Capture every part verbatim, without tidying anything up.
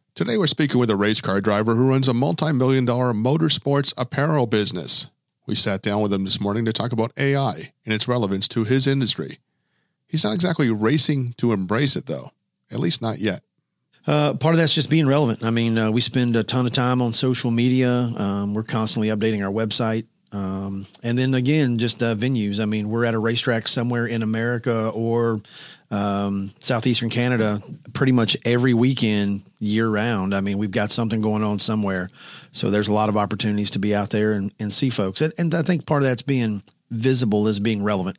Today we're speaking with a race car driver who runs a multi-million dollar motorsports apparel business. We sat down with him this morning to talk about A I and its relevance to his industry. He's not exactly racing to embrace it, though, at least not yet. Uh, part of that's just being relevant. I mean, uh, we spend a ton of time on social media. Um, we're constantly updating our website. Um, and then again, just uh, venues. I mean, we're at a racetrack somewhere in America or um, Southeastern Canada pretty much every weekend year round. I mean, we've got something going on somewhere. So there's a lot of opportunities to be out there and, and see folks. And, and I think part of that's being visible is being relevant.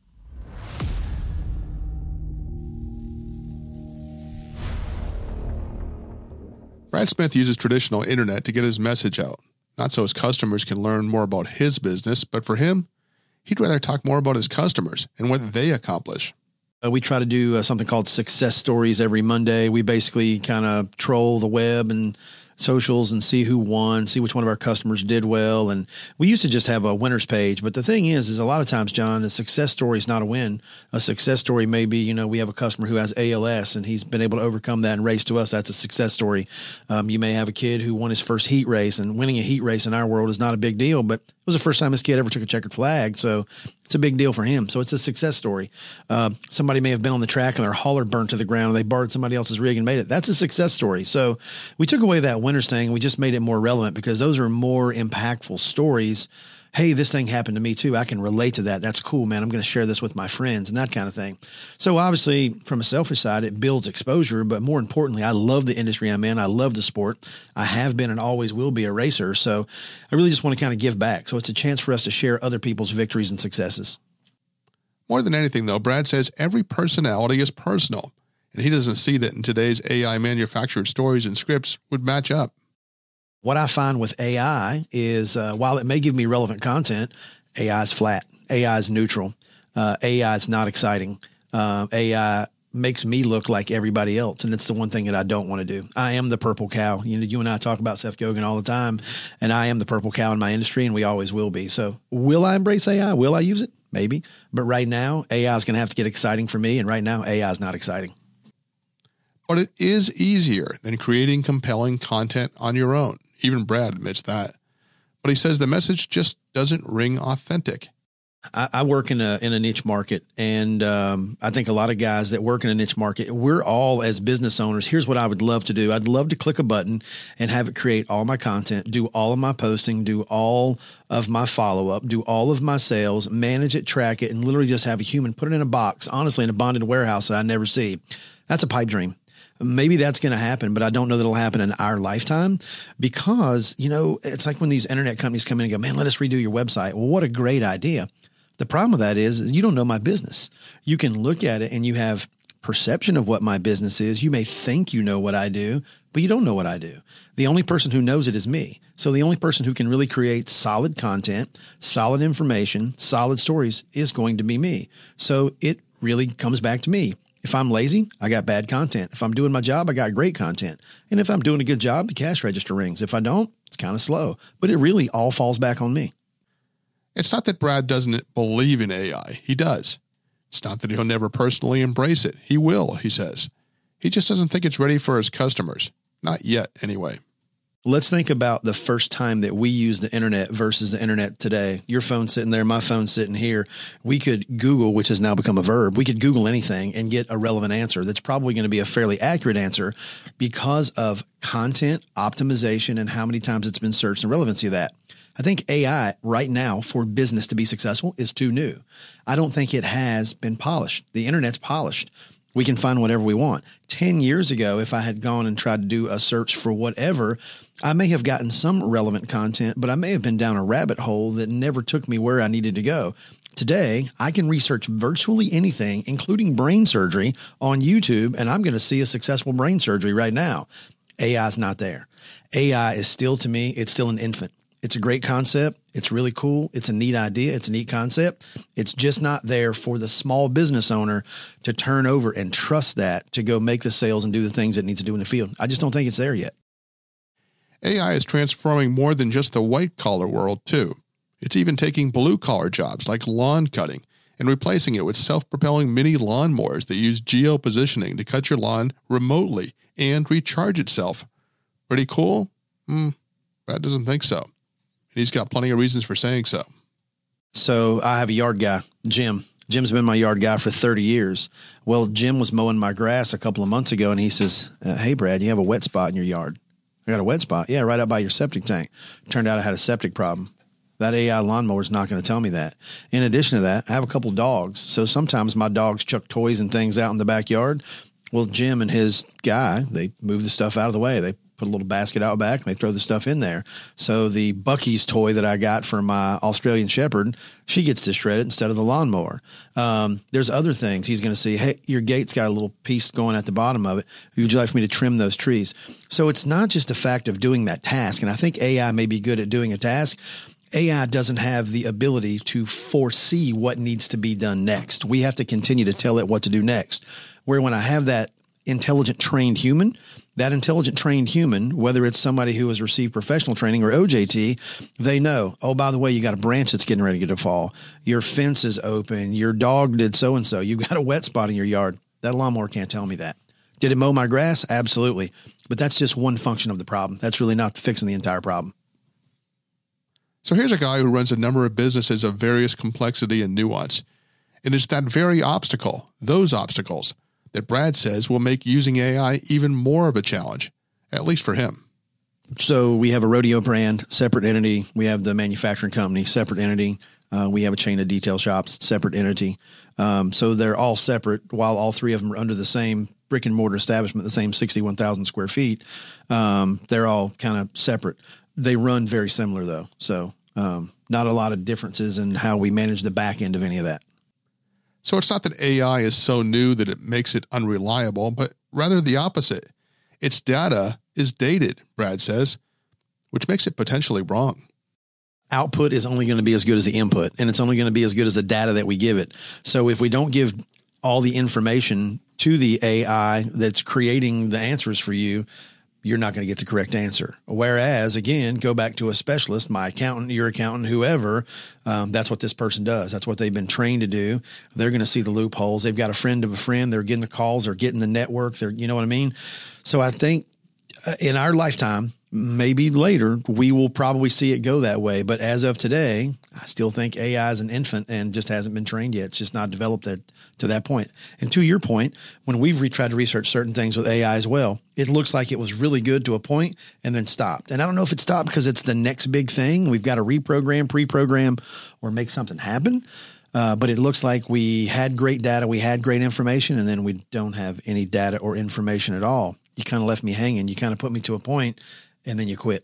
Brad Smith uses traditional internet to get his message out. Not so his customers can learn more about his business, but for him, he'd rather talk more about his customers and what they accomplish. Uh, we try to do uh, something called success stories every Monday. We basically kind of troll the web and socials and see who won, see which one of our customers did well. And we used to just have a winners page. But the thing is, is a lot of times, John, a success story is not a win. A success story may be, you know, we have a customer who has A L S and he's been able to overcome that and race to us. That's a success story. Um, you may have a kid who won his first heat race, and winning a heat race in our world is not a big deal, but it was the first time this kid ever took a checkered flag. So it's a big deal for him. So it's a success story. Uh, somebody may have been on the track and their hauler burnt to the ground and they borrowed somebody else's rig and made it. That's a success story. So we took away that winners thing and we just made it more relevant because those are more impactful stories. Hey, this thing happened to me too. I can relate to that. That's cool, man. I'm going to share this with my friends and that kind of thing. So obviously from a selfish side, it builds exposure, but more importantly, I love the industry I'm in. I love the sport. I have been and always will be a racer. So I really just want to kind of give back. So it's a chance for us to share other people's victories and successes. More than anything, though, Brad says every personality is personal, and he doesn't see that in today's A I manufactured stories and scripts would match up. What I find with A I is uh, while it may give me relevant content, A I is flat. A I is neutral. Uh, A I is not exciting. Uh, A I makes me look like everybody else. And it's the one thing that I don't want to do. I am the purple cow. You know, you and I talk about Seth Gogan all the time, and I am the purple cow in my industry, and we always will be. So will I embrace A I? Will I use it? Maybe. But right now, A I is going to have to get exciting for me. And right now, A I is not exciting. But it is easier than creating compelling content on your own. Even Brad admits that. But he says the message just doesn't ring authentic. I, I work in a in a niche market, and um, I think a lot of guys that work in a niche market, we're all as business owners. Here's what I would love to do. I'd love to click a button and have it create all my content, do all of my posting, do all of my follow-up, do all of my sales, manage it, track it, and literally just have a human put it in a box, honestly, in a bonded warehouse that I never see. That's a pipe dream. Maybe that's going to happen, but I don't know that it'll happen in our lifetime because, you know, it's like when these internet companies come in and go, man, let us redo your website. Well, what a great idea. The problem with that is, is you don't know my business. You can look at it and you have perception of what my business is. You may think you know what I do, but you don't know what I do. The only person who knows it is me. So the only person who can really create solid content, solid information, solid stories is going to be me. So it really comes back to me. If I'm lazy, I got bad content. If I'm doing my job, I got great content. And if I'm doing a good job, the cash register rings. If I don't, it's kind of slow. But it really all falls back on me. It's not that Brad doesn't believe in A I. He does. It's not that he'll never personally embrace it. He will, he says. He just doesn't think it's ready for his customers. Not yet, anyway. Let's think about the first time that we used the internet versus the internet today. Your phone's sitting there, my phone's sitting here. We could Google, which has now become a verb. We could Google anything and get a relevant answer that's probably going to be a fairly accurate answer because of content optimization and how many times it's been searched and relevancy of that. I think A I right now for business to be successful is too new. I don't think it has been polished. The internet's polished. We can find whatever we want. ten years ago, if I had gone and tried to do a search for whatever, I may have gotten some relevant content, but I may have been down a rabbit hole that never took me where I needed to go. Today, I can research virtually anything, including brain surgery, on YouTube, and I'm going to see a successful brain surgery right now. A I is not there. A I is still, to me, it's still an infant. It's a great concept. It's really cool. It's a neat idea. It's a neat concept. It's just not there for the small business owner to turn over and trust that to go make the sales and do the things it needs to do in the field. I just don't think it's there yet. A I is transforming more than just the white-collar world, too. It's even taking blue-collar jobs like lawn cutting and replacing it with self-propelling mini lawnmowers that use geo-positioning to cut your lawn remotely and recharge itself. Pretty cool? Hmm, Brad doesn't think so. And he's got plenty of reasons for saying so. So I have a yard guy, Jim. Jim's been my yard guy for thirty years. Well, Jim was mowing my grass a couple of months ago, and he says, uh, hey, Brad, you have a wet spot in your yard. I got a wet spot? Yeah, right out by your septic tank. Turned out I had a septic problem. That A I lawnmower is not going to tell me that. In addition to that, I have a couple dogs. So sometimes my dogs chuck toys and things out in the backyard. Well, Jim and his guy, they move the stuff out of the way. They put a little basket out back and they throw the stuff in there. So the Buc-ee's toy that I got for my Australian Shepherd, she gets to shred it instead of the lawnmower. Um, there's other things. He's going to see, hey, your gate's got a little piece going at the bottom of it. Would you like for me to trim those trees? So it's not just a fact of doing that task. And I think A I may be good at doing a task. A I doesn't have the ability to foresee what needs to be done next. We have to continue to tell it what to do next. Where when I have that intelligent trained human, that intelligent trained human, whether it's somebody who has received professional training or O J T, they know, oh, by the way, you got a branch that's getting ready to fall. Your fence is open. Your dog did so-and-so. You've got a wet spot in your yard. That lawnmower can't tell me that. Did it mow my grass? Absolutely. But that's just one function of the problem. That's really not fixing the entire problem. So here's a guy who runs a number of businesses of various complexity and nuance. And it's that very obstacle, those obstacles, that Brad says will make using A I even more of a challenge, at least for him. So we have a rodeo brand, separate entity. We have the manufacturing company, separate entity. Uh, we have a chain of detail shops, separate entity. Um, so they're all separate while all three of them are under the same brick and mortar establishment, the same sixty-one thousand square feet. Um, they're all kind of separate. They run very similar though. So um, not a lot of differences in how we manage the back end of any of that. So it's not that A I is so new that it makes it unreliable, but rather the opposite. Its data is dated, Brad says, which makes it potentially wrong. Output is only going to be as good as the input, and it's only going to be as good as the data that we give it. So if we don't give all the information to the A I that's creating the answers for you, you're not going to get the correct answer. Whereas, again, go back to a specialist, my accountant, your accountant, whoever, um, that's what this person does. That's what they've been trained to do. They're going to see the loopholes. They've got a friend of a friend. They're getting the calls. They're getting the network. They're, you know what I mean? So I think uh, in our lifetime, maybe later, we will probably see it go that way. But as of today, I still think A I is an infant and just hasn't been trained yet. It's just not developed there, to that point. And to your point, when we've re- tried to research certain things with A I as well, it looks like it was really good to a point and then stopped. And I don't know if it stopped because it's the next big thing. We've got to reprogram, pre-program, or make something happen. Uh, but it looks like we had great data, we had great information, and then we don't have any data or information at all. You kind of left me hanging. You kind of put me to a point, and then you quit.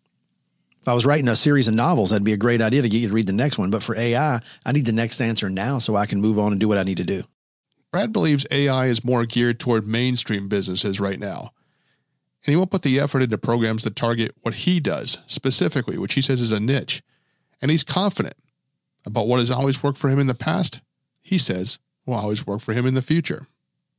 If I was writing a series of novels, that'd be a great idea to get you to read the next one. But for A I, I need the next answer now so I can move on and do what I need to do. Brad believes A I is more geared toward mainstream businesses right now. And he won't put the effort into programs that target what he does specifically, which he says is a niche. And he's confident about what has always worked for him in the past. He says will always work for him in the future.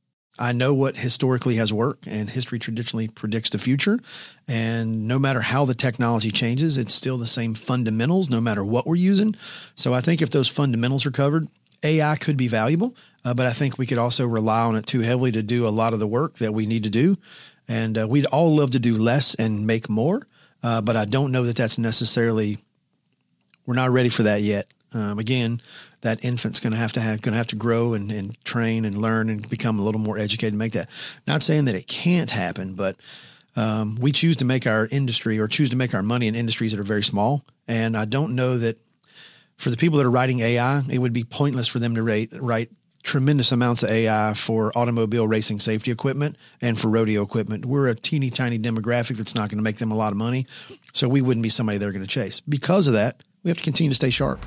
I know what historically has worked, and history traditionally predicts the future. And no matter how the technology changes, it's still the same fundamentals, no matter what we're using. So I think if those fundamentals are covered, A I could be valuable, uh, but I think we could also rely on it too heavily to do a lot of the work that we need to do. And uh, we'd all love to do less and make more, uh, but I don't know that that's necessarily, we're not ready for that yet. Um, again, that infant's going to have to have, going to have to grow and, and train and learn and become a little more educated to make that. Not saying that it can't happen, but um, we choose to make our industry or choose to make our money in industries that are very small. And I don't know that for the people that are writing A I, it would be pointless for them to write, write tremendous amounts of A I for automobile racing safety equipment and for rodeo equipment. We're a teeny tiny demographic that's not going to make them a lot of money. So we wouldn't be somebody they're going to chase. Because of that, we have to continue to stay sharp.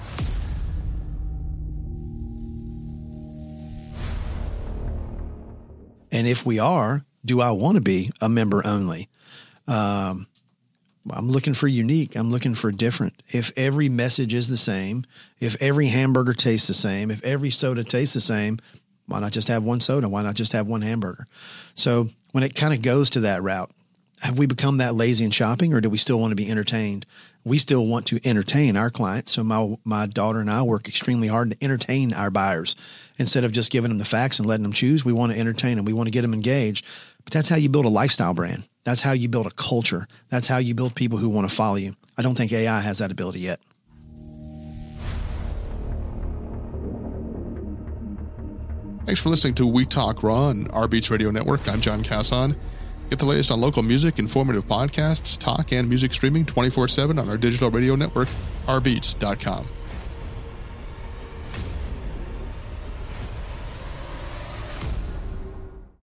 And if we are, do I want to be a member only? Um, I'm looking for unique. I'm looking for different. If every message is the same, if every hamburger tastes the same, if every soda tastes the same, why not just have one soda? Why not just have one hamburger? So when it kind of goes to that route, have we become that lazy in shopping, or do we still want to be entertained? We still want to entertain our clients. So my my daughter and I work extremely hard to entertain our buyers. Instead of just giving them the facts and letting them choose, we want to entertain them. We want to get them engaged. But that's how you build a lifestyle brand. That's how you build a culture. That's how you build people who want to follow you. I don't think A I has that ability yet. Thanks for listening to We Talk Raw on Our Beats Radio Network. I'm John Casson. Get the latest on local music, informative podcasts, talk, and music streaming twenty-four seven on our digital radio network, our beats dot com.